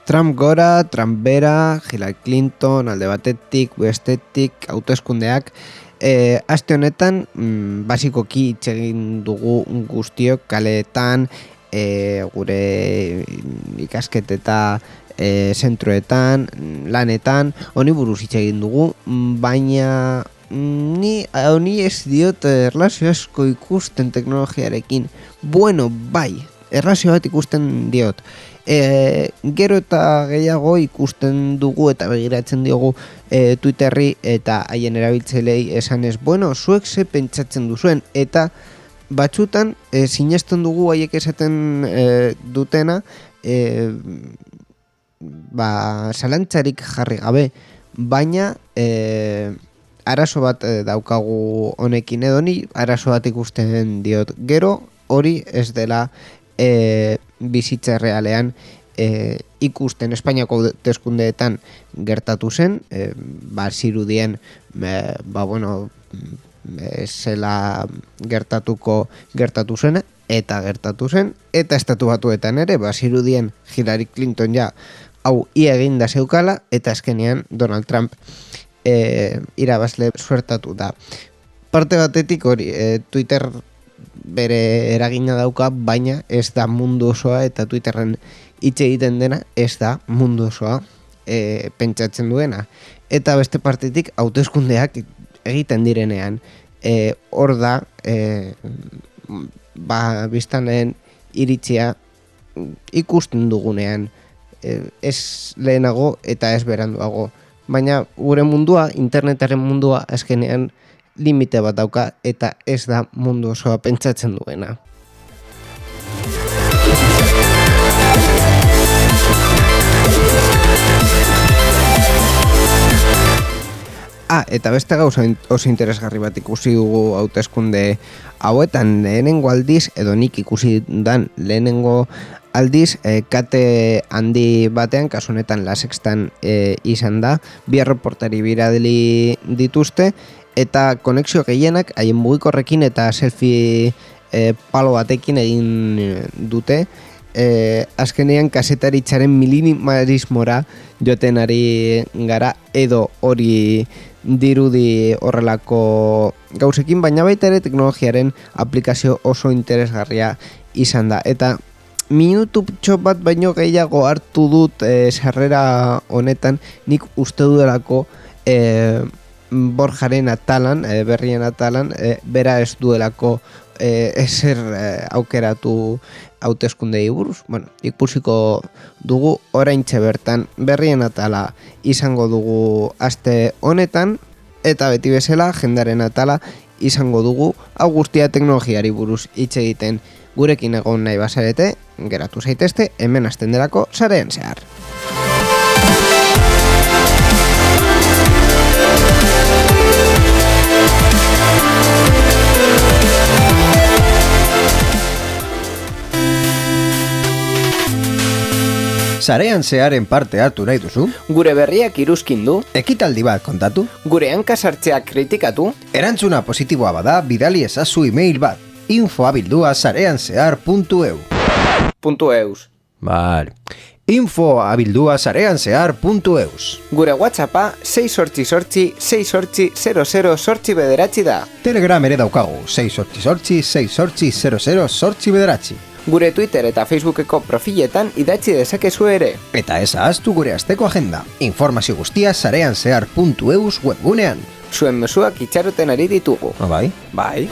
Trump gora, Trump bera, Hillary Clinton, alde batetik, bestetik, hauteskundeak. Aste honetan, basikoki hitz egin dugu guztiok kaleetan, gure ikasketeta zentroetan, lanetan, honi buruz hitz egin dugu, baina honi ez diot erlazio asko ikusten teknologiarekin. Bueno, bai, erlazio bat ikusten diot. Gero eta gehiago ikusten dugu eta begiratzen diogu Twitterri eta haien erabiltzailei esanez, bueno, zuek ze pentsatzen duzuen, eta batzutan sinesten dugu haiek esaten dutena zalantzarik jarri gabe, baina arazo bat daukagu honekin, edo ni arazo bat ikusten diot. Gero hori ez dela bizitza realean ikusten. Espainiako hauteskundeetan gertatu zen, zirudien zela gertatu zen, eta estatu batuetan ere, zirudien Hillary Clinton ja hau ia eginda zeukala, eta azkenean Donald Trump irabazle suertatu da. Parte batetik hori, Twitter bere eragina dauka, baina ez da mundu osoa, eta Twitterren hitz egiten dena ez da mundu osoa pentsatzen duena. Eta beste partetik hauteskundeak egiten direnean, hor da biztanleen iritzia ikusten dugunean, ez lehenago eta ez beranduago. Baina gure mundua, internetaren mundua, azkenean limite bat dauka, eta ez da mundu osoa pentsatzen duena. Eta beste gauza oso interesgarri bat ikusi dugu hauteskunde hauetan, lehenengo aldiz, edo nik ikusi dan lehenengo aldiz, kate handi batean, kasu honetan La Sextan izan da, bi erreportari biradili dituzte, eta konexio gehienak haien mugikorrekin eta selfie palo batekin egin dute. Azkenean kazetaritzaren minimalismora joten ari gara, edo hori dirudi horrelako gauzekin, baina baita ere teknologiaren aplikazio oso interesgarria izan da. Eta minutu bat baino gehiago hartu dut sarrera honetan, nik uste dudelako Borjaren atalan, berrien atalan, bera ez duelako ezer aukeratu hauteskundei buruz. Bueno, ikusiko dugu oraintxe bertan, berrien atala izango dugu aste honetan, eta beti bezala jendaren atala izango dugu hau guztia teknologiari buruz hitz egiten. Gurekin egon nahi bazarete, geratu zaitezte, hemen hasten delako Sarean Zehar. Sarean Zeharen parte hartu nahi duzu? Gure berriak iruzkindu? Ekitaldi bat kontatu? Gure hankasartzeak kritikatu? Erantzuna positiboa bada, bidali ezazu email bat, info@sareanzehar.eu. Vale. info@sareanzehar.eus. Gure WhatsAppa 688-688-00 da. Telegram ere daukagu, 688-688-00 Gure Twitter eta Facebookeko profiletan idatzi dezakezu ere. Eta ez ahaztu gure asteko agenda. Informazio guztia sareanzehar.eus webgunean. Zuen mezuak itxaroten ari ditugu. Bai? Bai.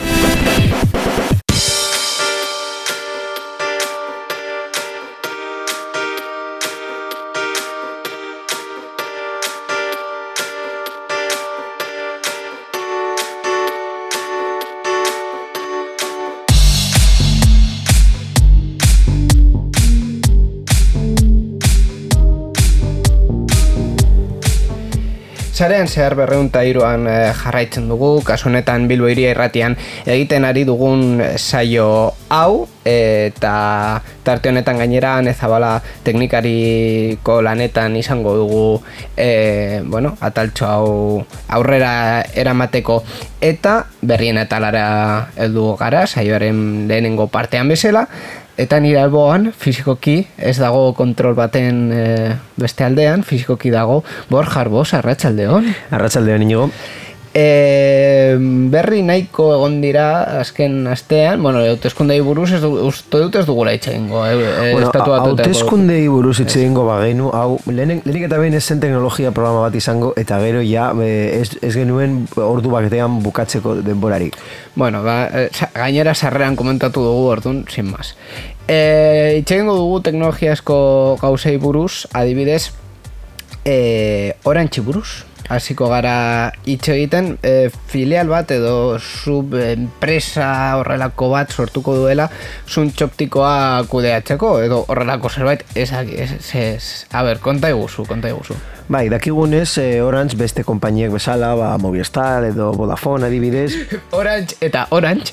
Sarean Zehar 203an jarraitzen dugu, kasu honetan Bilbo Hiria Irratian egiten ari dugun saio hau, eta tarte honetan gainera Nezabala teknikariko lanetan izango dugu ataltxo hau aurrera eramateko, eta berrien atalara heldu gara saioaren lehenengo partean bezala. Eta nire alboan, fizikoki, ez dago kontrol baten beste aldean, fizikoki dago Borja Arbós, arratsaldeon. Arratsaldeon, Inigo. Berri nahiko egon dira azken astean, bueno, hauteskundei buruz uste dut ez dugula hitz egingo. Hauteskundei buruz hitz egingo bagenu, hau, lehenik eta behin ez zen teknologia programa bat izango, eta gero ja ez genuen ordu batean bukatzeko denborarik. Bueno, gainera sarreran komentatu dugu orduan, sin más. Hitz egingo dugu teknologiazko gauzei buruz, adibidez, Orange buruz. Hasiko gara hitz egiten, filial bat edo subenpresa horrelako bat sortuko duela zuntz optikoa kudeatzeko edo horrelako zerbait a ber, konta iguzu. Bai, dakigunez, Orange beste konpainiek bezala, Movistar edo Vodafone adibidez. Orange eta Orange.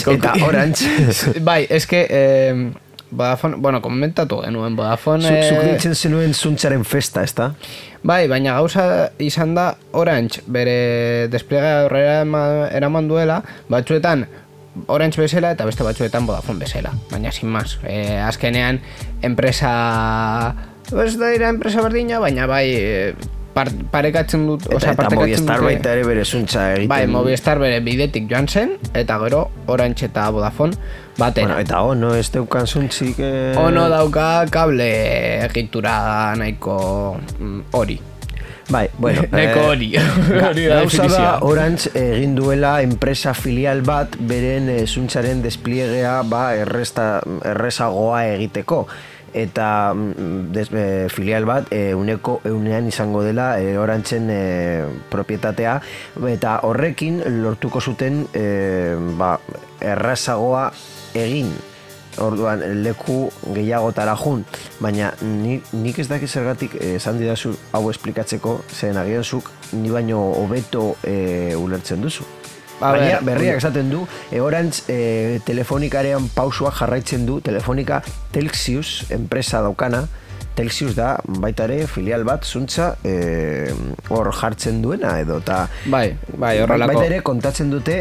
Bai, eske Vodafone, bueno, komentatu genuen Vodafone... Zuk ditzen zenuen zuntzaren festa, ezta? Bai, baina gauza izan da Orange bere desplega horrela eraman duela, batzuetan Orange bezala eta beste batzuetan Vodafone bezala, baina sin más. Azkenean, enpresa... Ez da dira enpresa berdina, baina bai... parekatzen dut, eta Movistar baita ere bere zuntza egiten. Bai, Movistar bere bidetik joan zen, eta gero Orange eta Vodafone batera. Bueno, eta Ono ez deukan zuntzik... Ono dauka kable egitura nahiko hori. Bai, bueno... nahiko hori. Gauza da Orange egin duela enpresa filial bat beren zuntzaren despliegea errezagoa egiteko. Eta filial bat unean izango dela Orangeen propietatea, eta horrekin lortuko zuten errazagoa egin, orduan leku gehiagotara jun, baina nik ez dakit zergatik esan didazu hau esplikatzeko, zen agian zuk ni baino hobeto ulertzen duzu. Baina berriak esaten du, Orange telefonikaren pausuak jarraitzen du, telefonika Telxius enpresa daukana, Telxius da baita ere filial bat zuntza hor jartzen duena edo, eta horrelako baita ere kontatzen dute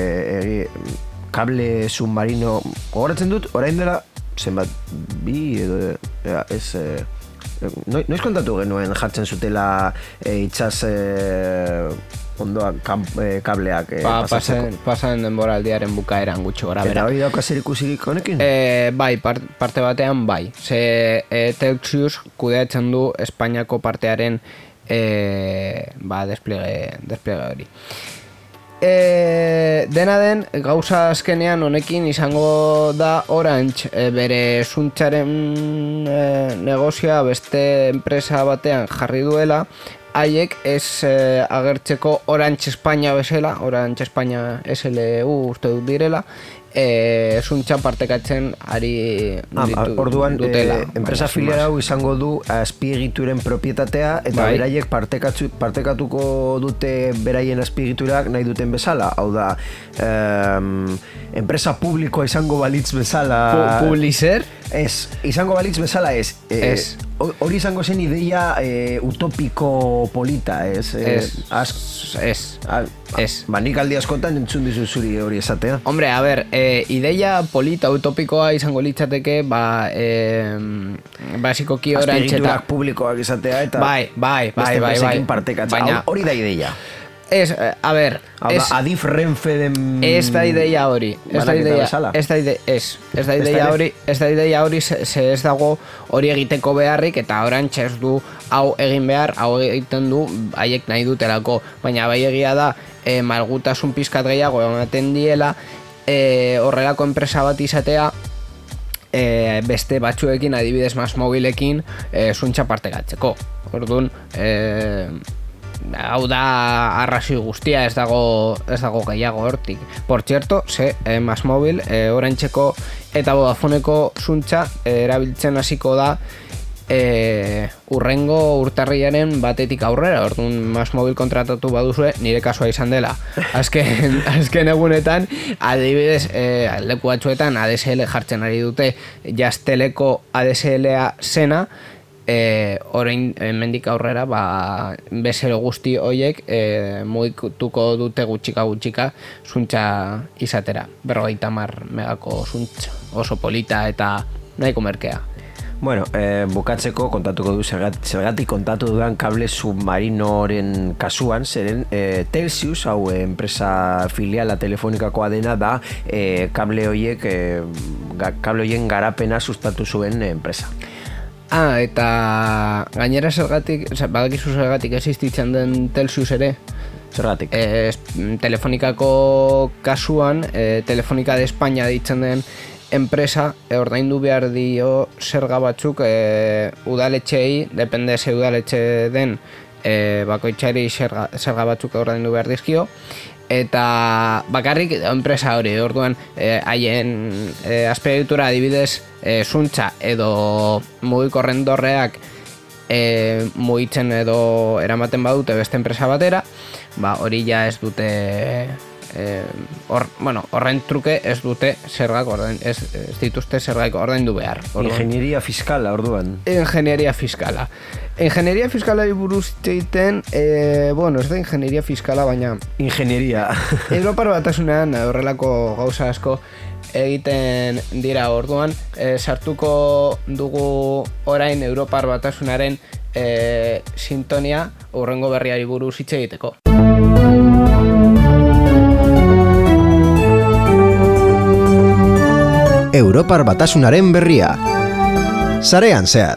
kable submarino, gogoratzen dut, orain dela zenbat bi edo ez... Noiz kontatu genuen jartzen zutela itsas ondoan kableak pasatzeko? Pasan denboraldiaren bukaeran gutxi gora bera. Eta hori dauka zer ikusirik honekin? Bai, parte batean bai. Ze Telxius kudeatzen du Espainiako partearen despliegue hori. Dena den, gauza azkenean honekin izango da Orange bere zuntzaren negozioa beste enpresa batean jarri duela, haiek ez agertzeko Orange Espainia bezala, Orange Espainia SLU uste dut direla, zuntza partekatzen ari orduan, dutela. Enpresa filial hau izango du azpiegituren propietatea, eta beraiek partekatuko dute beraien azpiegiturak nahi duten bezala. Hau da, enpresa publikoa izango balitz bezala... Publizer? Ez, izango balitz bezala ez. Hori izango zen ideia utopiko polita, ez? Nik aldi askotan entzun dizu zuri hori esatea. Hombre, a ber, ideia polita utopikoa izango litzateke, basikoki Orange eta... Azpiegiturak publikoak izatea eta... Bai. Beste partekatza. Hori da ideia. Ez, a ber... Adif Renfe den... Ez da ideia hori. Ez da ideia hori, ze ez dago hori egiteko beharrik, eta Orange ez du hau egin behar, hau egiten du haiek nahi dutelako. Baina bai egia da, malgutasun pizkat gehiago ematen diela, horrelako enpresa bat izatea, beste batzuekin, adibidez MásMóvilekin, zuntza partekatzeko. Orduan, hau da arrazoi guztia, ez dago gehiago hortik. Por cierto, MásMóvil Orangeko eta Vodafoneko zuntza erabiltzen hasiko da urrengo urtarrilaren batetik aurrera. Orduan MásMóvil kontratatu baduzue, nire kasua izan dela. Azken egunetan, adibidez, leku batzuetan ADSL jartzen ari dute, Jazteleko ADSL-a zena, orain hemendik aurrera bezero guzti horiek mugituko dute gutxika zuntza izatera. 50 megako zuntza, oso polita eta nahiko merkea. Bueno, bukatzeko kontatuko du zergatik kontatu dudan kable submarinoren kasuan, zeren Telxius, hau enpresa filiala telefonikakoa dena da, kable horien garapena sustatu zuen enpresa. Eta gainera zergatik, badakizu zergatik existitzen den Telxius ere? Zergatik? Telefonikako kasuan, Telefonika de España ditzen den enpresa ordaindu behar dio zerga batzuk udaletxeei, depende ze udaletxe den, bakoitzari zerga batzuk ordaindu behar dizkio, eta bakarrik enpresa hori, orduan haien azpiegitura adibidez zuntza edo mugikorren dorreak mugitzen edo eramaten badute beste enpresa batera, hori ja ez dute horren truke ez dute zergak ez dituzte zergak ordaindu behar. Ingenieria fiskala orduan. Ingenieria fiskala buruz egiten, ez da ingenieria fiskala, baina ingenieria. Europar Batasunean horrelako gauza asko egiten dira, orduan sartuko dugu orain Europar Batasunaren sintonia hurrengo berriari buruz hitz egiteko. Europar Batasunaren berria. Sarean zehar.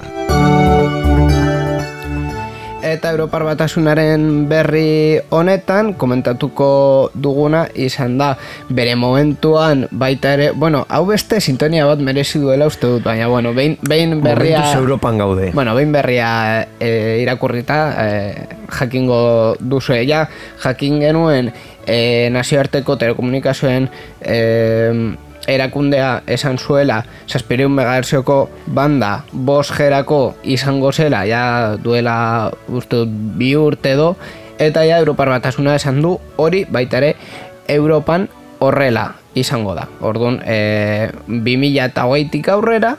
Eta Europar Batasunaren berri honetan komentatuko duguna izan da bere momentuan baita ere, hau beste sintonia bat merezi duela uste dut, baina behin berria momentuz Europan gaude. Behin berria irakurrita jakingo duzu, jakin genuen nazioarteko telekomunikazioen erakundea esan zuela 700 MHzko banda 5G-rako izango zela duela uste 2 urte edo, eta Europar Batasuna esan du hori baita ere Europan horrela izango da. Orduan 2020tik aurrera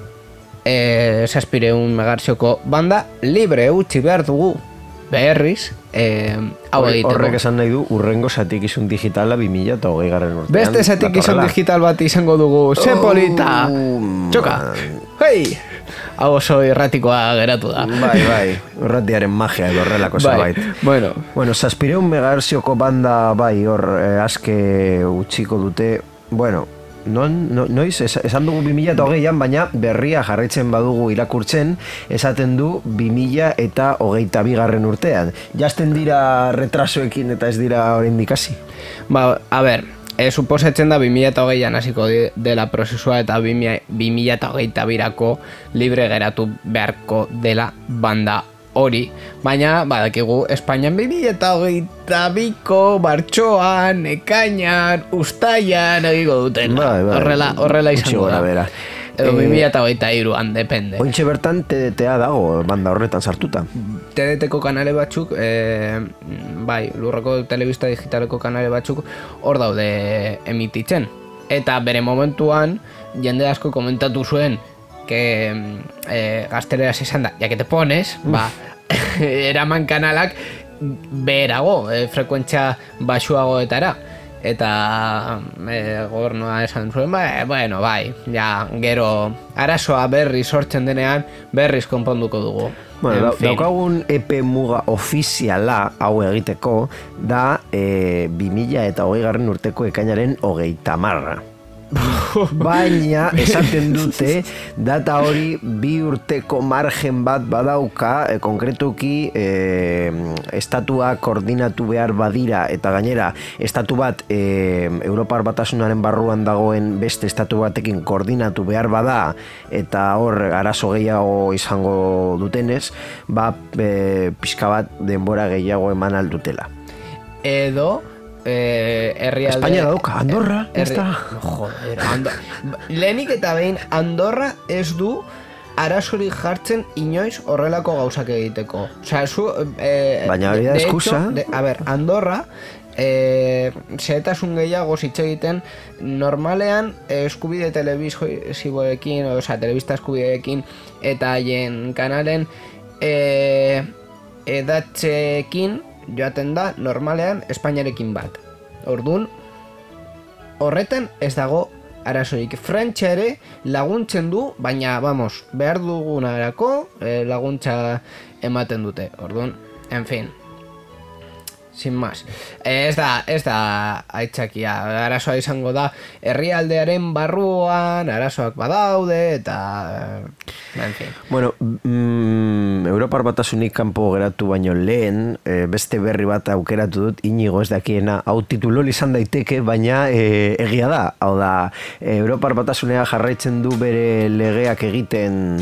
700 MHzko banda libre utzi behar dugu berriz hau egiteko. Horrek esan nahi du urrengo zatikizun digitala 2020 garren urtean. Beste zatikizun digital bat izango dugu. Ze polita! Txoka! Hei! Hau oso irratikoa geratu da. Bai, irratiaren magia edo horrelako zabait. Bueno, 700 MHzko banda hor aske utziko dute, noiz, esan dugu 2020an, baina berria jarraitzen badugu irakurtzen, esaten du 2022 garren urtean. Jazten dira retrasoekin eta ez dira oraindik hasi. Suposatzen da 2020an hasiko dela prozesua eta 2022ako libre geratu beharko dela banda hori, baina badakigu Espainian 2022ko martxoan, ekainan, ustaian egiko duten. Horrela izango da. Edo 2023an, depende. Ointxe bertan TDTA dago banda horretan sartuta. TDTko kanale batzuk, lurreko telebista digitaleko kanale batzuk hor daude emititzen. Eta bere momentuan, jende asko komentatu zuen que gazteleraz esan da, ya que te pones, eraman kanalak beherago, frekuentzia baxuagoetara. Eta gobernua esan zuen, gero arazoa berri sortzen denean berriz konponduko dugu. Daukagun epe muga ofiziala hau egiteko da 2020 garren urteko ekainaren 30. Baina esaten dute data hori 2 urteko margen bat badauka, konkretuki estatua koordinatu behar badira, eta gainera estatu bat Europar Batasunaren barruan dagoen beste estatu batekin koordinatu behar bada, eta hor arazo gehiago izango dutenez, pixka bat denbora gehiago eman aldutela. Edo herrialde... Espainia dauka, Andorra, ez da? Joder, lehenik eta behin Andorra ez du arazorik jartzen inoiz horrelako gauzak egiteko. Baina hori da eskusa. Andorra zehetasun gehiago hitz egiten normalean eskubide telebisiboekin, osea, telebista eskubideekin eta haien kanalen edatzeekin joaten da normalean Espainiarekin bat. Orduan, horretan ez dago arazorik. Frantxa ere laguntzen du, baina, vamos, behar dugunarako laguntza ematen dute. Orduan, en fin, sin más. Ez da aitzakia, arazoa izango da herrialdearen barruan, arazoak badaude, eta... en fin. Bueno, Europar Batasunik kanpo geratu baino lehen, beste berri bat aukeratu dut, Inigo ez dakiena, hau titulol izan daiteke, baina egia da. Hau da, Europar Batasunea jarraitzen du bere legeak egiten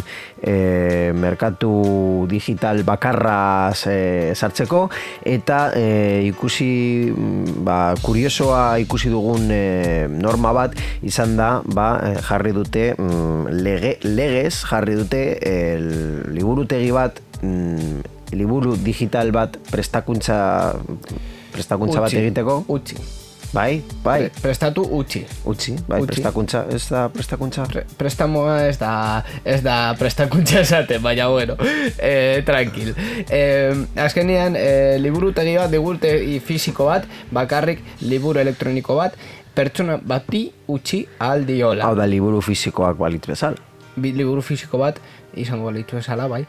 merkatu digital bakarra sartzeko, eta ikusi, kuriosoa ikusi dugun norma bat izan da, jarri dute, legez jarri dute liburutegi bat, liburu digital bat prestakuntza bat egiteko. Utzi. Bai. Prestatu utzi. Bai, prestakuntza, ez da prestakuntza? Prestamoa ez da prestakuntza esaten, baina bueno, tranquil. Azkenean, liburutegi bat, liburutegi fisiko bat, bakarrik liburu elektroniko bat, pertsona bati utzi aldiola. Hau da, liburu fisikoak balitz bezala. Liburu fisiko bat izango balitu esala, bai.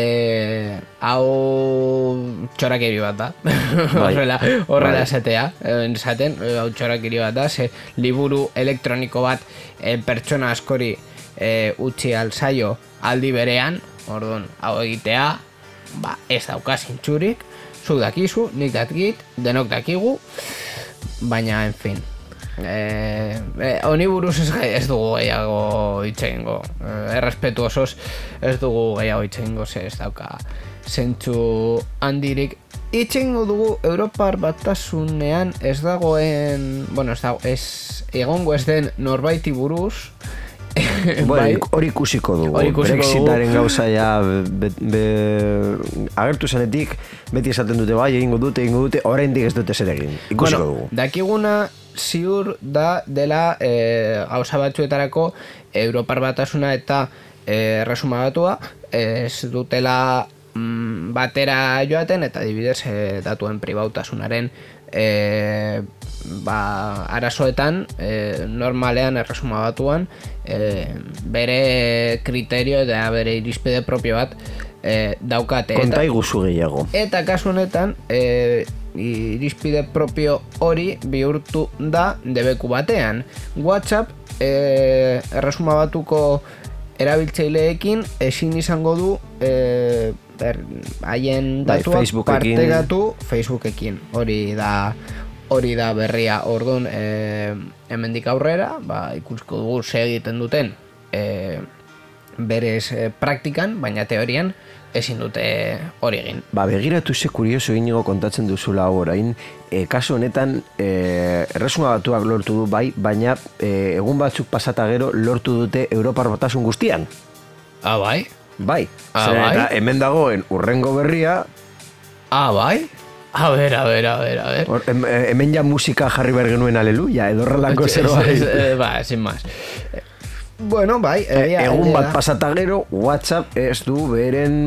Hau txorakeri bat da. Horrela esatea. Esaten, hau txorakeri bat da. Ze liburu elektroniko bat pertsona askori utzi alzaio aldi berean. Orduan, hau egitea, ez dauka zintzurik. Zuk dakizu, nik dakit, denok dakigu. Baina, en fin. Honi buruz ez dugu gehiago hitz egingo, errespetu osoz ez dugu gehiago hitz egingo, ze ez dauka zentzu handirik. Hitz egingo dugu Europar Batasunean ez dagoen, bueno, ez egongo ez den norbaiti buruz. Hori ikusiko dugu. Brexitaren gauza ja agertu zenetik beti esaten dute egingo dute, oraindik ez dute zer egin. Ikusiko dugu. Dakiguna ziur da dela gauza batzuetarako Europar Batasuna eta Erresuma Batua ez dutela batera joaten, eta adibidez datuen pribautasunaren arazoetan normalean Erresuma Batuan bere kriterio eta bere irizpide propio bat daukate. Konta iguzu gehiago. Eta kasu honetan irizpide propio hori bihurtu da debeku batean. WhatsApp Erresuma Batuko erabiltzaileekin ezin izango du haien datuak partekatu Facebookekin. Hori da berria. Orduan hemendik aurrera ikusiko dugu ze egiten duten berez praktikan, baina teorian ezin dute hori egin. Begiratu ze kurioso Inigo kontatzen duzula orain, kasu honetan Erresuma Batuak lortu du baina egun batzuk pasata gero lortu dute Europar Batasun guztian. Bai? Bai. Eta hemen dagoen urrengo berria. Bai? A ver. Hemen ja musika jarri behar genuen aleluia, edo horrelako zeroa. Sin más. Bueno, bai. Egun bat pasata gero, WhatsApp ez du beren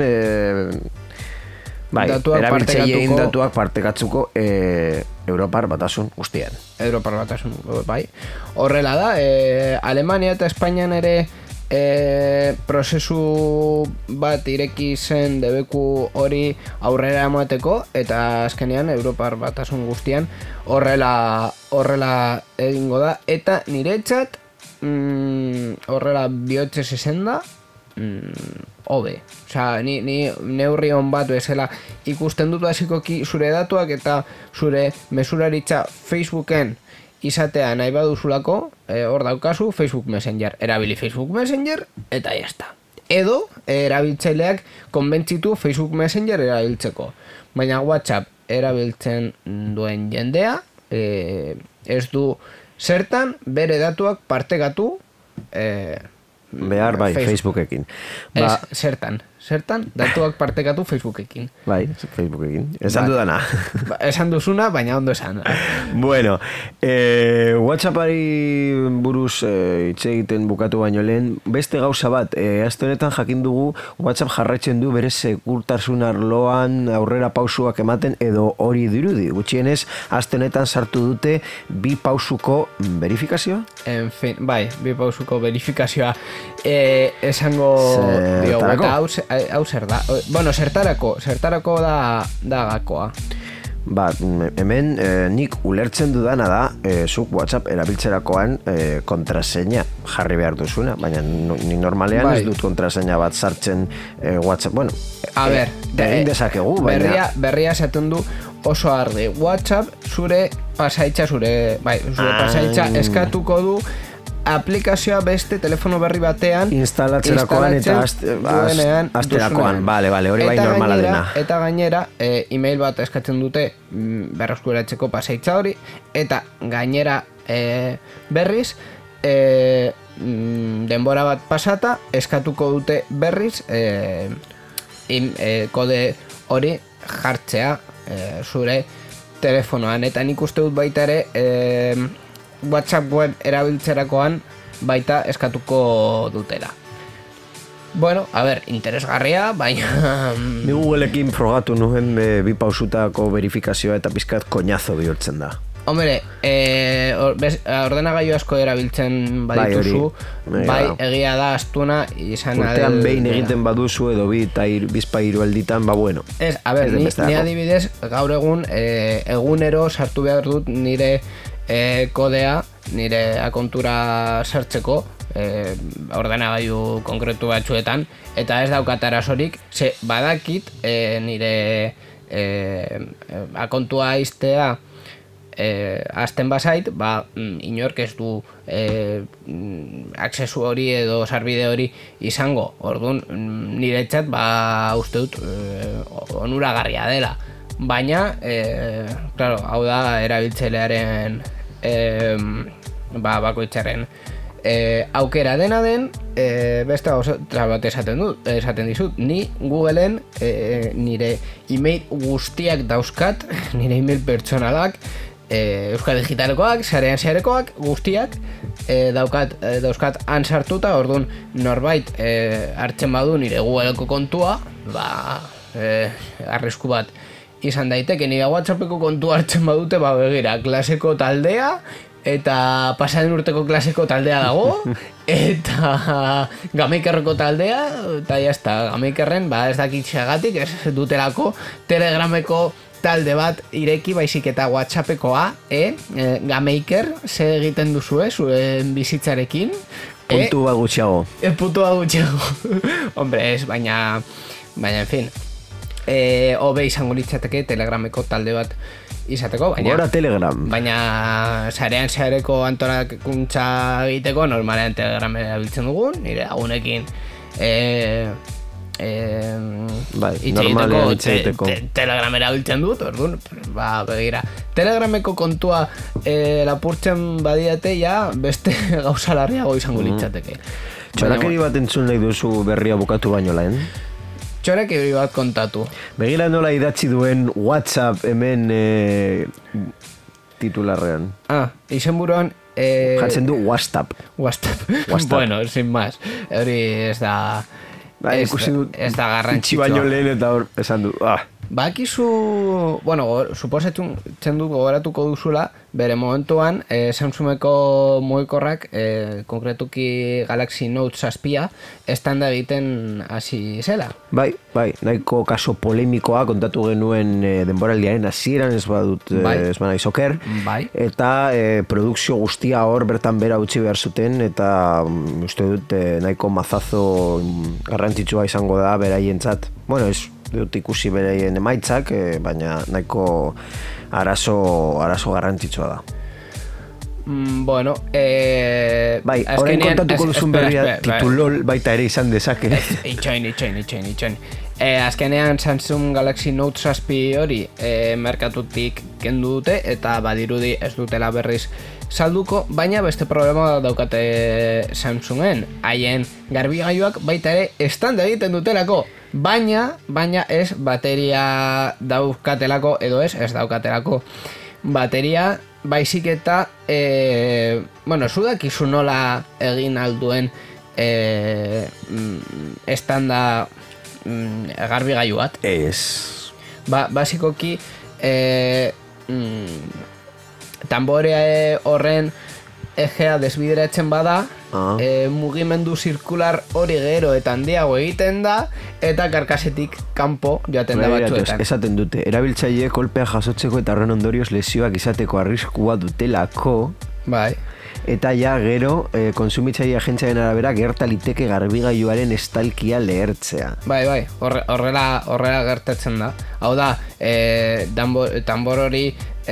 erabiltzaileen datuak partekatzuko Europar Batasun guztian. Europar Batasun, bai. Horrela da, Alemania eta Espainian ere prozesu bat ireki zen debeku hori aurrera emateko, eta azkenean Europar Batasun guztian horrela egingo da, eta niretzat horrela bihotze zezenda hobe. Osea, ni neurri hon bat bezala ikusten dut basikoki zure datuak eta zure mesuraritza Facebooken izatea nahi baduzulako, hor daukazu Facebook Messenger. Erabili Facebook Messenger eta jazta. Edo, erabiltzaileak konbentzitu Facebook Messenger erabiltzeko. Baina WhatsApp erabiltzen duen jendea ez du zertan bere datuak partekatu behar bai Facebookekin. Zertan. Zertan, datuak partekatu Facebookekin. Bai, Facebookekin. Esan dudana. Esan duzuna, baina ondo esan. Bueno, WhatsAppari buruz hitz egiten bukatu baino lehen, beste gauza bat, aste honetan jakin dugu WhatsApp jarraitzen du bere segurtasun arloan aurrera pausuak ematen edo hori dirudi. Gutxienez, aste honetan sartu dute 2 pausuko verifikazioa? En fin, bai, 2 pausuko verifikazioa. Esango dio, eta hau zer da. Bueno, zertarako da gakoa. Ba, hemen nik ulertzen dudana da zuk WhatsApp erabiltzerakoan kontraseina jarri behar duzuna, baina ni normalean ez dut kontraseina bat sartzen WhatsApp. Bueno, a ber, egin dezakegu, baina berria esaten du oso argi. WhatsApp zure pasaitza eskatuko du aplikazioa beste telefono berri batean instalatzerakoan eta asterakoan, bale, hori bai normala dena. Eta gainera, email bat eskatzen dute berreskuratzeko pasaitza hori, eta gainera berriz, denbora bat pasata, eskatuko dute berriz kode hori jartzea zure telefonoan, eta nik uste dut baita ere WhatsApp web erabiltzerakoan baita eskatuko dutela. Bueno, a ber, interesgarria, baina... Ni Googleekin frogatu nuen 2 pausutako verifikazioa eta pizkat koñazo bihurtzen da. Hombre, ordenagailu asko erabiltzen badituzu, bai, egia da astuna izan urtean behin egiten baduzu edo 2 alditan, ba bueno. Ez, a ber, ni adibidez, gaur egun, egunero sartu behar dut nire kodea, nire akontura sartzeko ordenagailu konkretu batzuetan, eta ez daukat arazorik, ze badakit nire akontua iztea azten bazait, ba, inork ez du aksesu hori edo sarbide hori izango. Orduan, niretzat, ba, uste dut onuragarria dela. Baina, claro, hau da erabiltzailearen bakoitzaren aukera dena den, beste gauza bat esaten dizut. Ni Googleen nire email guztiak dauzkat, nire email pertsonalak, Euskal Digitalekoak, sarean-sarekoak, guztiak dauzkat han sartuta. Orduan norbait hartzen badu nire Googleko kontua, ba, arrisku bat izan daiteke. Nire WhatsAppeko kontu hartzen badute, ba begira, klaseko taldea, eta pasaden urteko klaseko taldea dago, eta Gameikerreko taldea, eta jazta, Gameikerren, ba ez dakitxeagatik, ez dutelako Telegrameko talde bat ireki, baizik eta WhatsAppekoa, Gameiker, ze egiten duzue, zuen bizitzarekin. Puntu bat gutxiago. Puntu bat gutxiago. Hombre, ez, baina, en fin, hobe izango litzateke Telegrameko talde bat izateko, Gora Telegram. Baina sarean-sareko antolakuntza egiteko normalean Telegram erabiltzen dugun, nire lagunekin normalean itxeiteko Telegram erabiltzen dut, orduan, ba, begira, Telegrameko kontua lapurtzen badiate, ja, beste gauza larriago izango litzateke. Txorakeri bat entzun nahi duzu berria bukatu baino lehen? Txorakeri bat kontatu. Begira nola idatzi duen WhatsApp hemen titularrean. Izenburuan jartzen du WhatsApp. Bueno, sin más. Hori ez da... Ez da garrantzitsua. Baino lehen eta hor esan du. Bakizu, bueno, suposatzen du gogoratuko duzula, bere momentuan Samsungeko mugikorrak, konkretuki Galaxy Note 7 estanda egiten hasi zela. Bai, nahiko kaso polemikoa kontatu genuen denboraldiaren hasieran, ez badut ez banaiz oker, eta produkzio guztia hor bertan bera utzi behar zuten, eta uste dut nahiko mazazo garrantzitsua izango da beraientzat. Bueno, ez dut ikusi beraien emaitzak, baina nahiko arazo garrantzitsua da. Bueno, bai, orain kontatuko duzun berria titulol baita ere izan dezake. Itxoin. Azkenean Samsung Galaxy Note 7 hori merkatutik kendu dute, eta badirudi ez dutela berriz salduko, baina beste problema daukate Samsungen. Haien garbigailuak baita ere estanda egiten dutelako. baina ez bateria daukatelako, edo ez daukatelako bateria, baizik eta, zu dakizu nola egin alduen estanda garbigailu bat? Ez. Basikoki, tambore horren egea desbideratzen bada, mugimendu zirkular hori gero eta handiago egiten da, eta karkasetik kanpo joaten da batzuetan. Esaten dute, erabiltzaile kolpea jasotzeko eta horren ondorioz lesioak izateko arriskua dutelako, bai. Eta ja gero, konsumitzaile agentziaren arabera gerta liteke garbigailuaren estalkia lehertzea. Bai, horrela gertatzen da. Hau da, tambor hori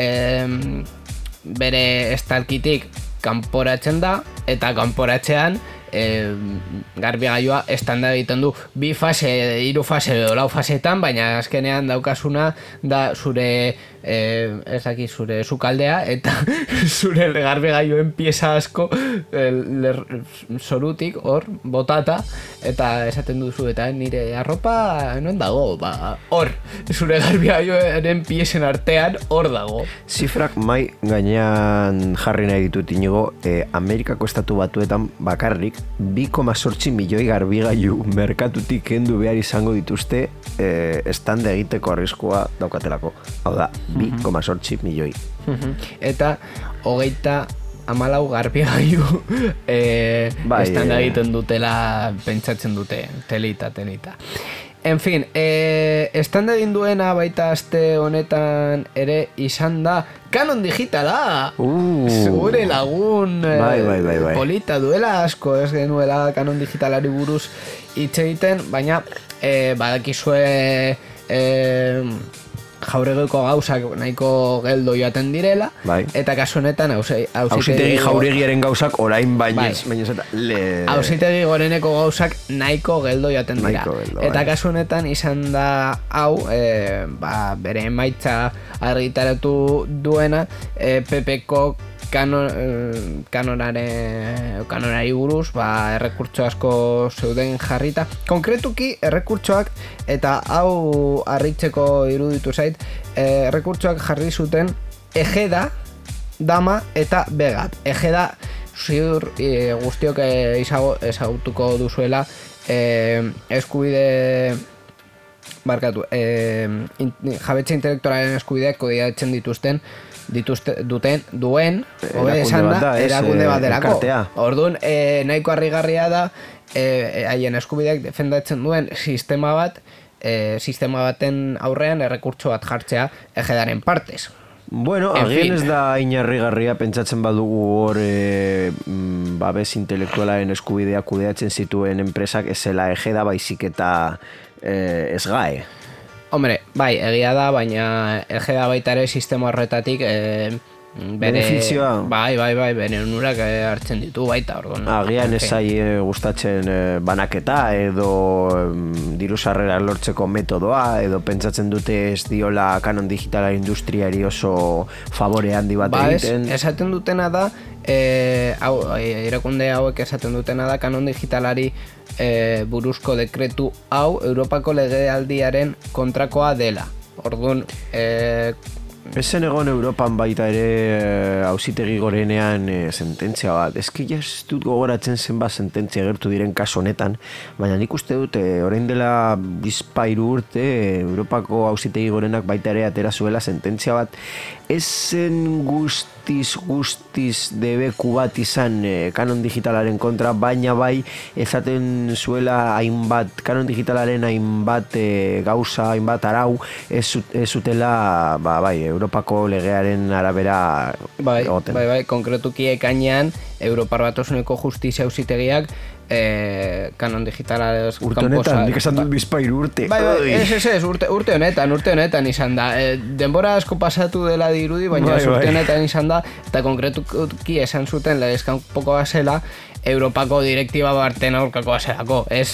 bere estalkitik kanporatzen da, eta kanporatzean garbigailua estanda egiten du 2 fase, 3 fase edo 4 fasetan, baina azkenean daukasuna da zure zure sukaldea eta zure garbigailuen pieza asko zorutik hor botata, eta esaten duzu eta nire arropa non dago, hor zure garbigailuen piezen artean hor dago. Zifrak mai gainean jarri nahi ditut inigo, Amerikako estatu batuetan bakarrik 2,8 milioi garbigailu merkatutik kendu behar izango dituzte estanda egiteko arriskua daukatelako. Hau da, 2,8 milioi. Eta 34 garbigailu estanda egiten dutela pentsatzen dute, telita. En fin, estanda egin duena baita aste honetan ere izan da Canon digitala! Zure lagun bai. polita duela asko ez genuela Canon digitalari buruz hitz egiten, baina badakizue jauregiko gauzak nahiko geldo joaten direla, eta kasu honetan auzitegi jauregiaren gauzak orain bainez, auzitegi goreneko gauzak nahiko geldo joaten dira. Eta kasu honetan izan da hau, bere emaitza argitaratu duena, PPko kanonari buruz, errekurtso asko zeuden jarrita. Konkretuki errekurtsoak, eta hau harritzeko iruditu zait, errekurtsoak jarri zuten Egeda, Dama eta Begat. Egeda ziur guztiok ezagutuko duzuela eskubide jabetza intelektualaren eskubideak kodiatzen duen erakunde bat delako. Orduan, nahiko harrigarria da haien eskubideak defendatzen duen sistema baten aurrean errekurtso bat jartzea Egedaren partez. Bueno, agian ez da inarrigarria pentsatzen badugu hor babes intelektualaren eskubideak kudeatzen zituen enpresak ez zela Egeda baizik eta ez gae. Hombre, bai, egia da, baina Egeda baita ere sistema horretatik benefizioa. Bai, bere onurak hartzen ditu baita, orduan. Agian ez zai gustatzen banaketa edo diru sarrera lortzeko metodoa, edo pentsatzen dute ez diola Canon digitalaren industriari oso favore handi bat egiten. Esaten dutena da, erakunde hauek esaten dutena da Canon digitalari buruzko dekretu hau Europako legealdiaren kontrakoa dela. Orduan, ezen egon Europan baita ere auzitegi gorenean sententzia bat. Eski ez dut gogoratzen zenbat sententzia gertu diren kaso honetan, baina nik uste dut orain dela 2 urte Europako auzitegi gorenak baita ere atera zuela sententzia bat. Ezen guztiz debeku bat izan Canon digitalaren kontra, baina bai ezaten zuela Canon digitalaren hainbat gauza, hainbat arau ez zutela Europako legearen arabera egoten. Bai, konkretuki ekainean Europar Batasuneko Justizia Auzitegiak Canon digitalaren urte honetan, nik esan dut 2 urte. Ez, urte honetan izan da. Denbora asko pasatu dela dirudi, baina urte honetan izan da, eta konkretuki esan zuten legezkan pokoa zela Europako direktiba baten aurkakoa zelako. Ez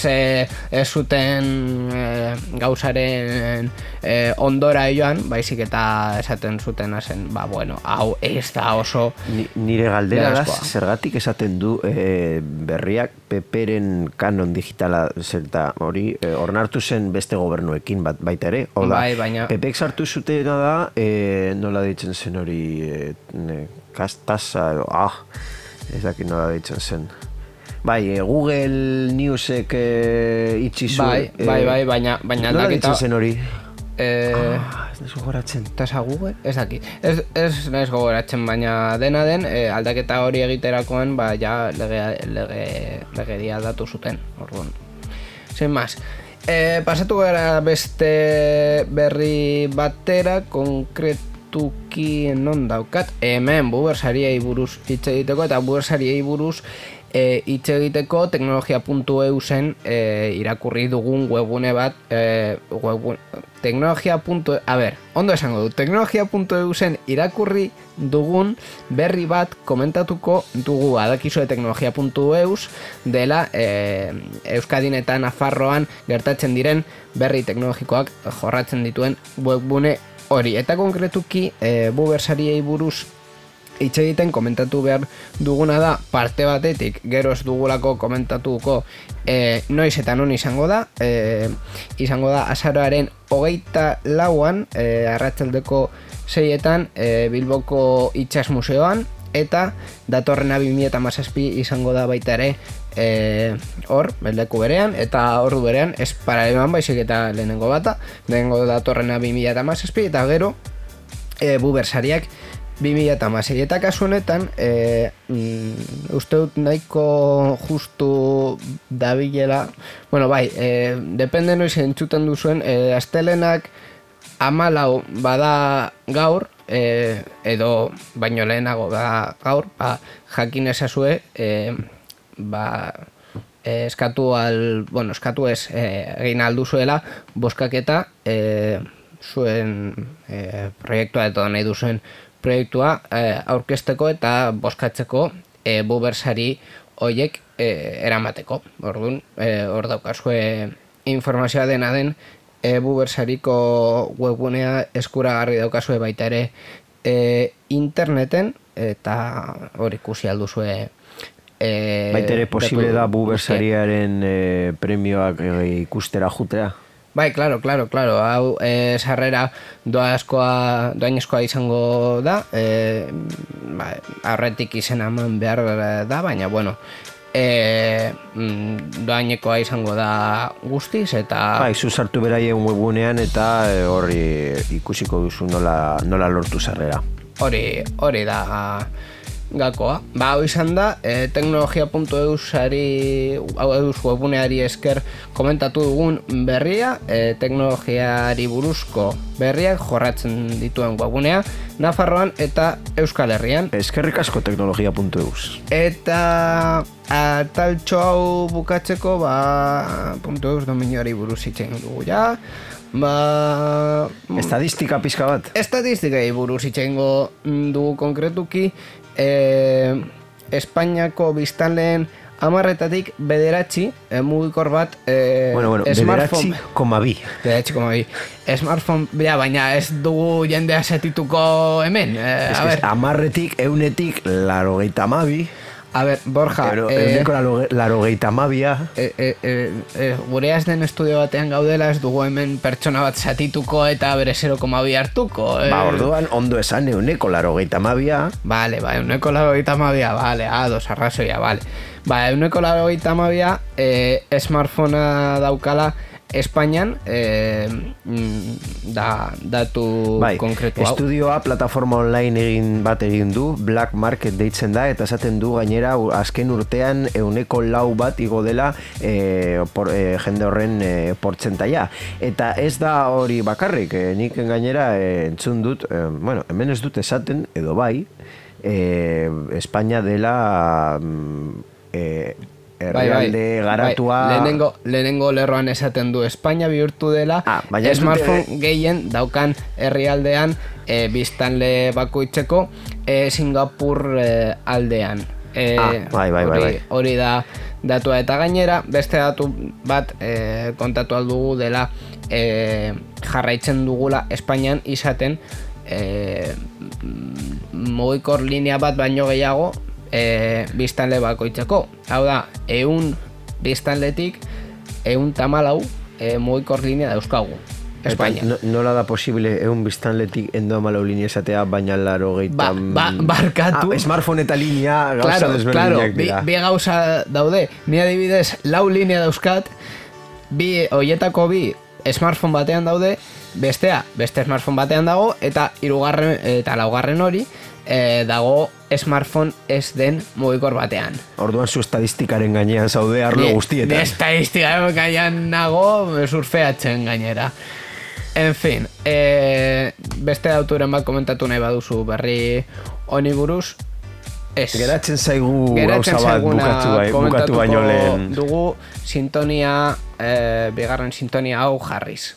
zuten gauzaren ondora joan, baizik eta esaten zuten zen, hau ez da oso nire galdera da, zergatik esaten du berriak PP PPren kanon digitala zerta hori ornartu zen beste gobernuekin baita ere. Hau da, Bai, baina- PPek sartu zutena da, nola deitzen zen hori, kastasa, ez dakit nola deitzen zen. Bai, Google Newsek itxi zuen. Bai, baina nola aldaketa... deitzen zen hori? Ez nazu goratzen. Tasa Google? Ez daki. Ez naiz gogoratzen, baina dena den, aldaketa hori egiterakoan, ba, ja legedia datu zuten. Orduan. Sin más. Pasatu gara beste berri batera, konkretuki non daukat. Hemen bubersariei buruz hitz egiteko, eta bubersariei buruz hitz egiteko teknologia.eu zen irakurri dugun webgune bat ondo esango du, teknologia.eu zen irakurri dugun berri bat komentatuko dugu. Adakizue teknologia.eu dela Euskadin eta Nafarroan gertatzen diren berri teknologikoak jorratzen dituen webgune hori, eta konkretuki bubersariei buruz hitz egiten komentatu behar duguna da parte batetik, gero ez dugulako komentatuko noiz eta non izango da. Izango da azaroaren 24an arratsaldeko 6etan Bilboko Itsas Museoan, eta datorrena 2017 izango da baita ere hor, leku berean, eta ordu berean, ez paraleloan baizik eta lehenengo bata, lehenengo datorrena 2017, eta gero bubersariak 2016, eta kasu honetan uste dut nahiko justu dabilela, bueno bai, depende noiz entzuten duzuen, astelenak 14 bada gaur, edo baino lehenago da gaur, ba, jakin ezazue, eskatu ez, egin alduzuela boskaketa zuen proiektua eta nahi duzuen proiektua aurkezteko eta boskatzeko bubersari hoiek eramateko. Orduan, hor daukazue informazioa dena den bubersariko webgunea eskuragarri daukazue baita ere interneten, eta hor ikusi alduzue baita ere posible da bubersariaren premioak ikustera jutea? Bai, claro. Hau sarrera doainezkoa izango da, aurretik izena eman behar da, baina, bueno, doainekoa izango da guztiz, eta... Bai, zu sartu beraien webgunean eta horri ikusiko duzu nola lortu sarrera. Hori da gakoa. Ba, hau izan da, teknologia.eu webguneari esker komentatu dugun berria, teknologiari buruzko berriak jorratzen dituen webgunea, Nafarroan eta Euskal Herrian. Eskerrik asko teknologia.eu. Eta ataltxo hau bukatzeko, .eus dominioari buruz itzen dugu ja. Estadistika pizka bat. Estadistikai buruz itzen dugu konkretuki, Espainiako biztanleen 10-etatik 9 mugikor bat smartphone 9,2 smartphone, baina ez dugu jendea setituko hemen. 10-etik 100-etik 82. A ver, Borja, euneko 82. Gure ez den estudio batean gaudela, ez dugu hemen pertsona bat satituko eta bere 0,2 hartuko. Orduan, ondo esan euneko 82. Vale, euneko 82, vale, ados, arrazoia, vale. Euneko 82 smartphonea daukala Espainian, datu konkretu hau. Estudioa plataforma online egin du, Black Market deitzen da, eta esaten du gainera azken urtean euneko 4 bat igo dela jende horren portzentaia. Eta ez da hori bakarrik, nik gainera entzun dut, hemen ez dut esaten, edo bai, Espainia dela... herrialde garatua... Lehenengo lerroan esaten du, Espainia bihurtu dela smartphone gehien daukan herrialdean biztanle bakoitzeko Singapur aldean. Hori da datua, eta gainera beste datu bat kontatu aldugu dela jarraitzen dugula Espainian izaten mugikor linea bat baino gehiago biztanle bakoitzeko. Hau da, 100 biztanletik 114 mugikor linea dauzkagu. Espainia. Nola da posible biztanletik 114 linea esatea, baina 80... Barkatu. Smartphone eta linea gauza desberdinak dira. Bi gauza daude. Ni adibidez, 4 linea dauzkat, hoietako 2 smartphone batean daude, beste smartphone batean dago, eta 3. eta 4. hori dago smartphone ez den mugikor batean. Orduan zu estadistikaren gainean zaude arlo guztietan. Ni estadistikaren gainean nago surfeatzen gainera. En fin, beste auturen bat komentatu nahi baduzu berri honi buruz, ez. Geratzen zaigu gauza bat bukatu baino lehen. Dugu sintonia, bigarren sintonia hau jarriz.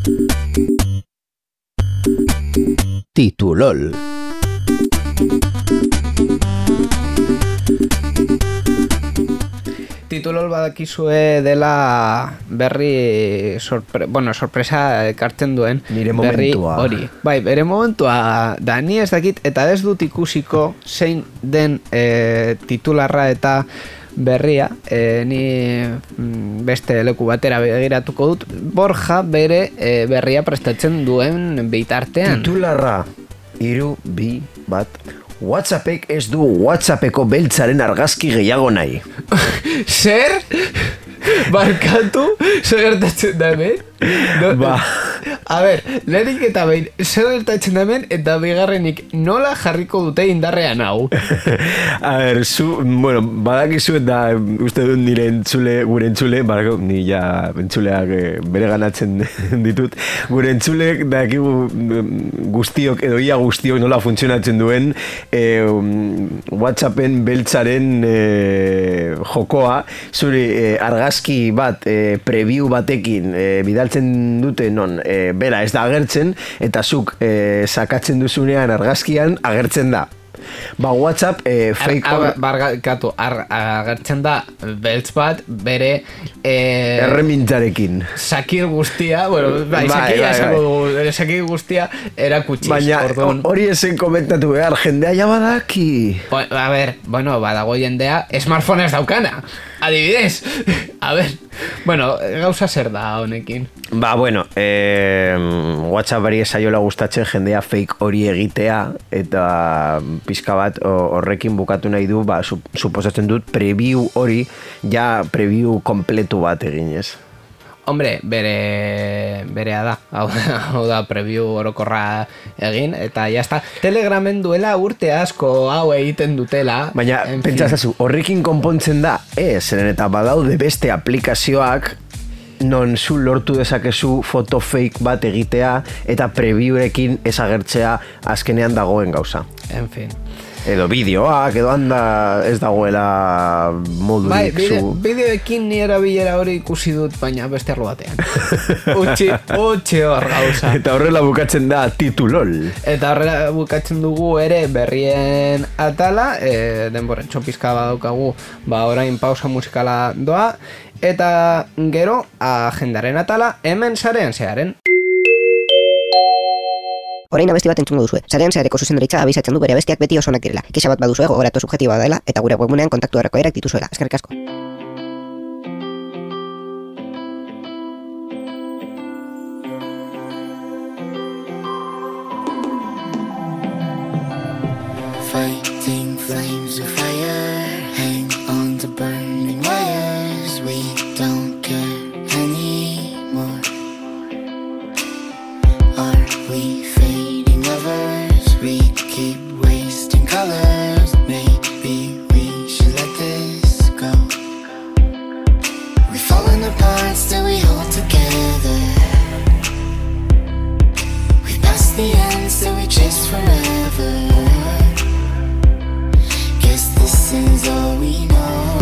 Titulol. Titulol badakizue dela berri sorpresa ekartzen duen nire berri momentua hori. Bai, bere momentua da, ni ez dakit eta ez dut ikusiko zein den titularra eta berria, ni beste leku batera begiratuko dut. Borja bere berria prestatzen duen bitartean. Titularra 3, 2, 1. WhatsAppek ez du WhatsAppeko beltzaren argazki gehiago nahi. Zer? Barkatu? Zer gertatzen da hemen? Ba. A ber, lehenik eta behin, zer gertatzen da hemen eta bigarrenik nola jarriko dute indarrean hau? A ber, badakizu eta uste dut nire gure entzule, ni ja entzuleak bere ganatzen ditut, gure entzulek dakigu guztiok edo ia guztiok nola funtzionatzen duen WhatsAppen beltzaren jokoa, zuri argazki bat preview batekin bidaltzen dute non bera ez da agertzen eta zuk sakatzen duzunean argazkian agertzen da. Ba, WhatsApp barkatu, agertzen da beltz bat bere erremintzarekin sakir guztia, sakir guztia erakutsiz. Baina hori esen komentatu behar, jendea ja badaki. A ber, badago jendea smartphone ez daukana, adibidez. A ber, gauza zer da honekin. Ba, WhatsAppari esaiola gustatzen jendea fake hori egitea eta pizka bat horrekin bukatu nahi du, suposatzen dut preview hori, ja preview kompletu bat eginez. Hombre, berea da. Hau da preview orokorra egin eta jazta. Telegramen duela urte asko hau egiten dutela. Baina, pentsazazu, horrekin konpontzen da, zeren eta badaude beste aplikazioak non zu lortu dezakezu foto fake bat egitea eta previewrekin ezagertzea azkenean dagoen gauza. En fin. Edo bideoak, edo ez dagoela modurik zu... Bideoekin ni erabilera hori ikusi dut, baina beste arlo batean. Utsi hor gauza. Eta horrela bukatzen da titulol. Eta horrela bukatzen dugu ere berrien atala, denboren txopizka badaukagu, orain pausa musikala doa, eta gero agendaren atala hemen sarean zearen. Orain abesti bat entzungo duzue. Sarean zehareko zuzendaritza abisatzen du bere abestiak beti oso onak direla. Kexa bat baduzue gogoratu subjektiboa dela eta gure webgunean kontaktu erreko erak dituzuela. Eskerrik asko. Fighting flames of fire, hang on to burning wires. We don't care anymore. Are we fading lovers? We keep wasting colors. Maybe we should let this go. We've fallen apart, still we hold together. We passed the end, still we chase forever. Guess this is all we know.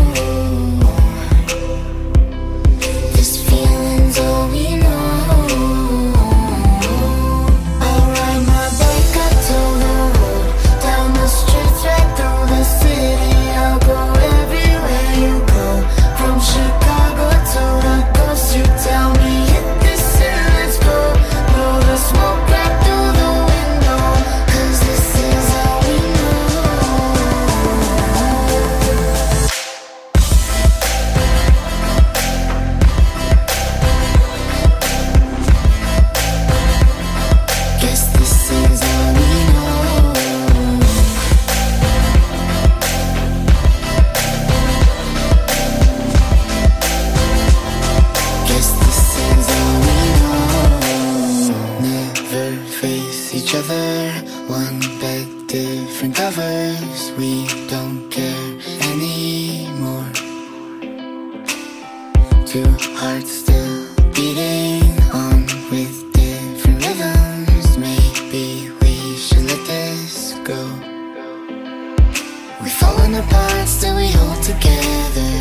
This feeling's all we know. I'll ride my bike up to the road, down the streets, right through the city. I'll go everywhere you go, from Chicago to the coast. You tell me hit this and let's go, blow the smoke right through the window, 'cause this is with each other. One bed, different covers. We don't care anymore. Two hearts still beating on with different rhythms. Maybe we should let this go. We've fallen apart, still we hold together.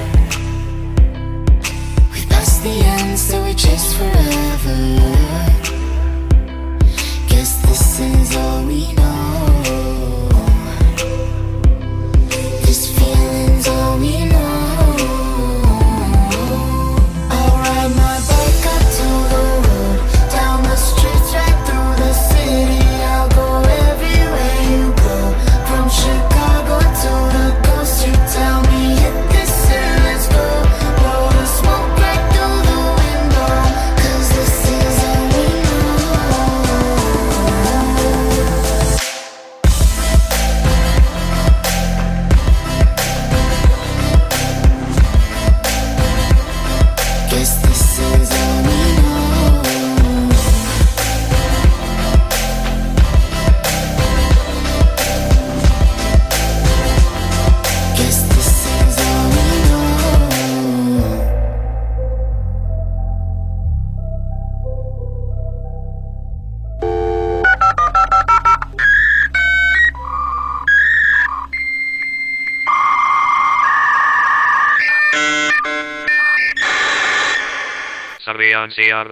We passed the end, still we chase forever. Guess this is all we know. This feeling's all we know. I'll ride my bike up to the road, down the streets, right through the city. I'll go everywhere you go, from Chicago to the coast. You tell me hit this and let's go. Blow the smoke right through the window, 'cause this is all we know. Guess this is all we know. Guess this is all we know. Sabian siar.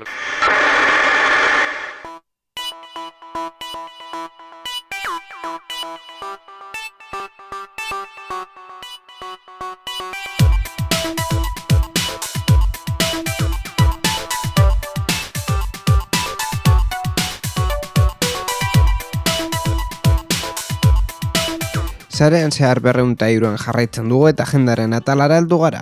Sarean zehar 203 jarraitzen dugu eta agendaren atalara heldu gara.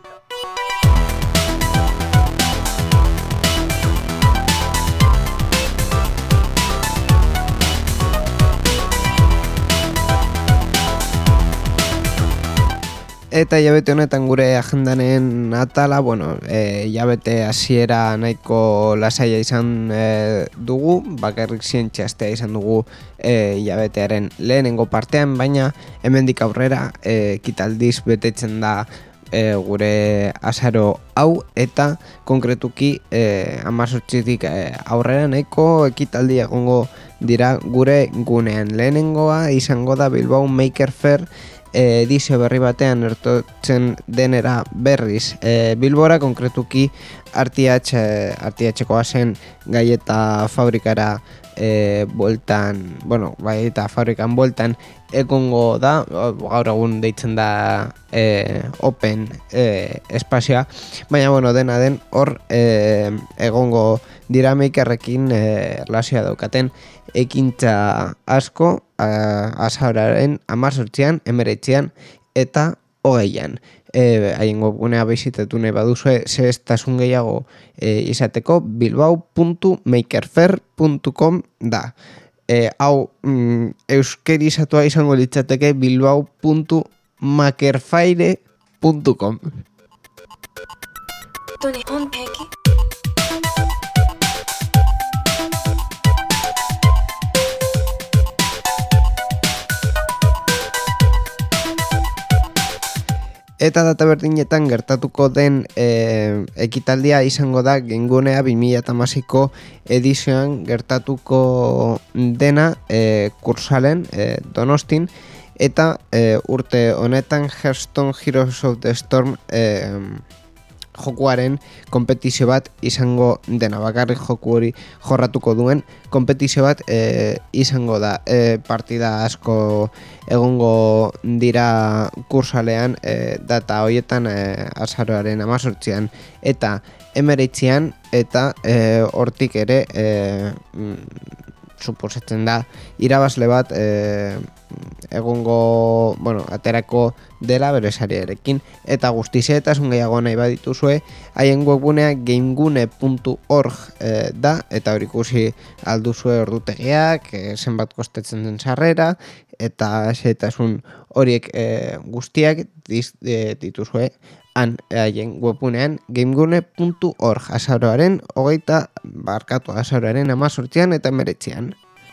Eta hilabete honetan gure agendaren atala, hilabete hasiera nahiko lasaia izan dugu, bakarrik zientziastea izan dugu hilabetearen lehenengo partean, baina hemendik aurrera ekitaldiz betetzen da gure azaro hau, eta konkretuki 18tik aurrera nahiko ekitaldi egongo dira gure gunean. Lehenengoa izango da Bilbao Maker Fair, edizio berri batean ertotzen denera berriz Bilbora, konkretuki Artiatxekoa zen gaieta fabrikara gaieta fabrikan bueltan egongo da, gaur egun deitzen da Open espazioa, baina dena den hor egongo dira Makerrekin erlazioa daukaten ekintza asko, azauraren 18an, 19an eta 20an. Haien webgunea bizitatu nahi baduzue zehaztasun gehiago izateko bilbao.makerfair.com da. Hau euskerizatua izango litzateke bilbao.makerfaire.com. Eta data berdinetan gertatuko den ekitaldia izango da Gamegunea 2016ko edizioan gertatuko dena Kursalen, Donostin, eta urte honetan Hearthstone Heroes of the Storm jokuaren kompetizio bat izango dena, bakarrik joku hori jorratuko duen kompetizio bat izango da. Partida asko egongo dira Kursalean, data hoietan azaroaren 18an eta 19an, eta hortik ere suposatzen da irabazle bat egongo, aterako dela bere sariarekin, eta guztizietasun gehiago nahi badituzue, haien webgunea gamegune.org da, eta hori ikusi alduzue ordutegiak, zenbat kostetzen den sarrera, eta zehetasun horiek guztiak dituzue haien webgunean gamegune.org, azaroaren 18an eta 19an.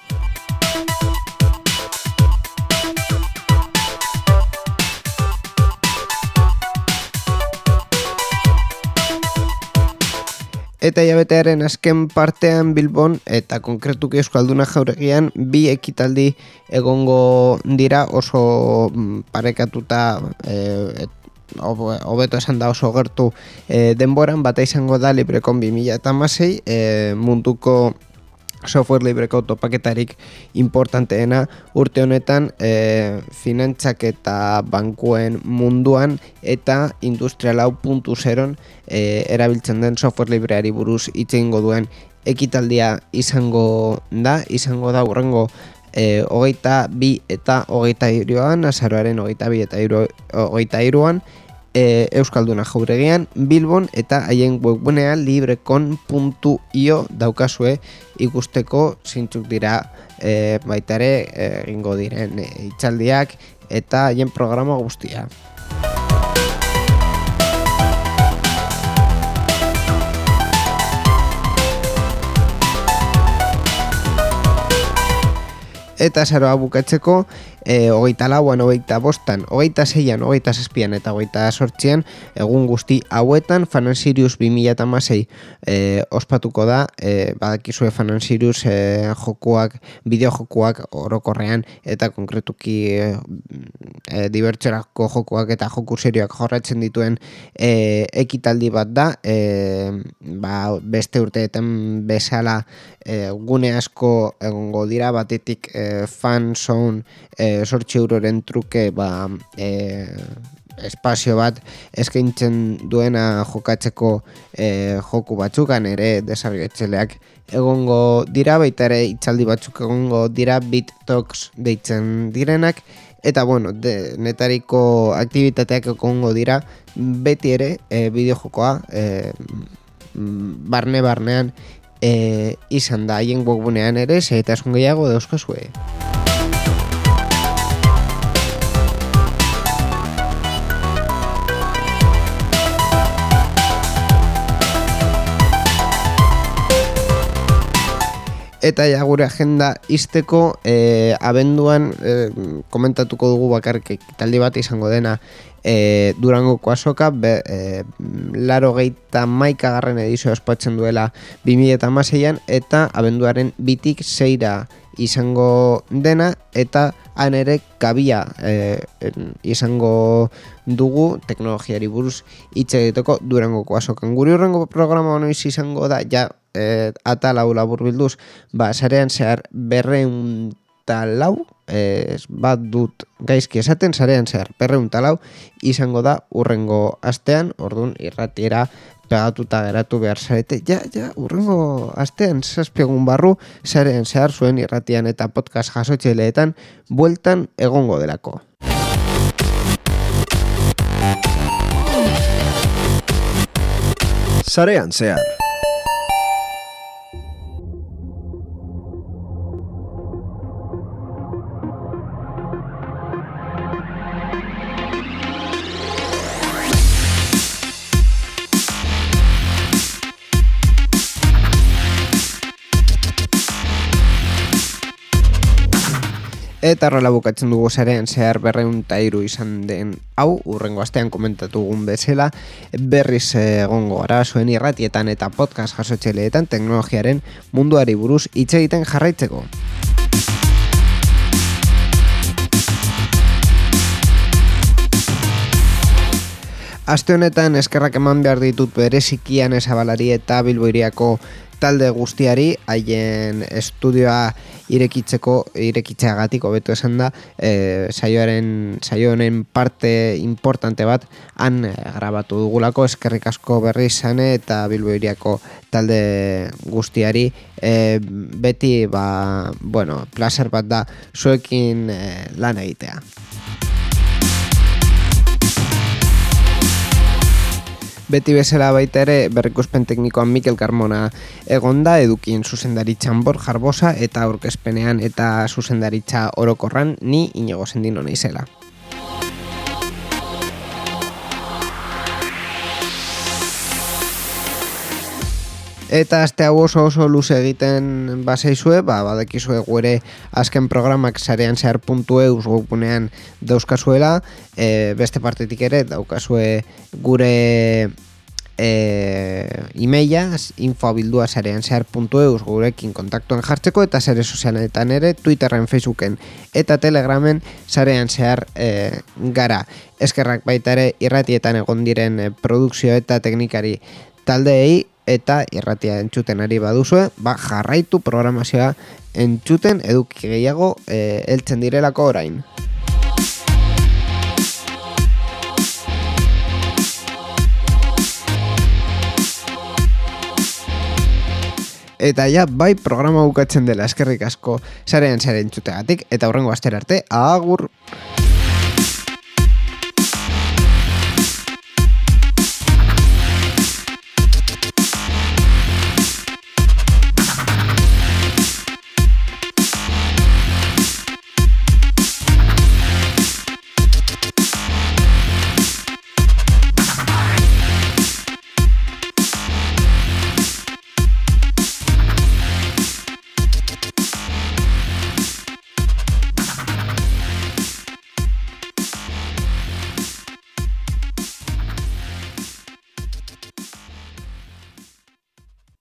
Eta jabetearen azken partean Bilbon eta konkretuki Euskalduna Jauregian 2 ekitaldi egongo dira oso parekatuta hobeto esan da oso gertu denboran. Bata izango da Librecon 2016 munduko software libreko topaketarik importanteena urte honetan finantzak eta bankuen munduan eta Industria 4.0 erabiltzen den software libreari buruz hitz egingo duen ekitaldia izango da hurrengo 22 eta 23an, azaroaren 22 eta 23an Euskalduna Jauregian Bilbon eta haien webgunean librecon.io daukazue ikusteko zeintzuk dira baita ere egingo diren hitzaldiak eta haien programa guztia. Eta azaroa bukatzeko 24an, 25an, 26an, 27an eta 28an egun guzti hauetan Fan and Serious 2016 ospatuko da. Badakizue Fan and Serious bideojokoak orokorrean eta konkretuki dibertsiorako jokoak eta joku serioak jorratzen dituen ekitaldi bat da. Beste urteetan bezala gune asko egongo dira, batetik Fan Zone 8 euroren truke espazio bat eskaintzen duena jokatzeko joku batzukan ere desarroitzaileak egongo dira, baita ere hitzaldi batzuk egongo dira Beat Talks deitzen direnak, eta netariko aktibitateak egongo dira beti ere bideojokoa barnean izan da haien webgunean ere xehetasun gehiago dauzkazue. Eta gure agenda izteko abenduan komentatuko dugu bakarrik ekitaldi bat izango dena Durangoko azoka 81. edizioa ospatzen duela 2016an eta abenduaren 2tik 6ra izango dena, eta han ere kabia izango dugu teknologiari buruz hitz egiteko Durangoko azokan. Gure hurrengo programa noiz izango da, atal hau laburbilduz, sarean zehar 204 bat dut gaizki esaten, sarean zehar 204 izango da hurrengo astean, orduan irratiera pegatuta geratu behar zarete, hurrengo astean 7 egun barru sarean zehar zuen irratian eta podcast jasotzaileetan bueltan egongo delako. Sarean zehar. Eta horrela bukatzen dugu sarean zehar 203 izan den hau, hurrengo astean komentatu dugun bezala, berriz egongo gara zuen irratietan eta podcast jasotzaileetan teknologiaren munduari buruz hitz egiten jarraitzeko. Aste honetan eskerrak eman behar ditut berezikian Ezabalari eta Bilbo Hiriako talde guztiari, haien estudioa irekitzeagatik hobeto esan da, saio honen parte importante bat han grabatu dugulako. Eskerrik asko berriz zane eta Bilbo Hiriako talde guztiari, beti placer bat da zuekin lan egitea. Beti bezala baita ere berrikuspen teknikoan Mikel Carmona egonda, edukien zuzendaritzan Borja Arbosa eta aurkezpenean eta zuzendaritza orokorran ni Iñigo Sendino naizela. Eta aste hau oso luze egiten bazaizue, badakizue gure azken programak sarean zehar.eus webgunean dauzkazuela, beste partetik ere daukazue gure emaila info@sareansear.eus gurekin kontaktuen jartzeko, eta sare sozialetan ere Twitterren, Facebooken eta Telegramen Sarean Zehar gara. Eskerrak baita ere irratietan egon diren produkzio eta teknikari taldeei, eta irratia entzuten ari baduzue, jarraitu programazioa entzuten, eduki gehiago heltzen direlako orain. Eta ja, bai programa bukatzen dela, eskerrik asko Sarean Zehar entzutegatik, eta hurrengo astera arte, agur!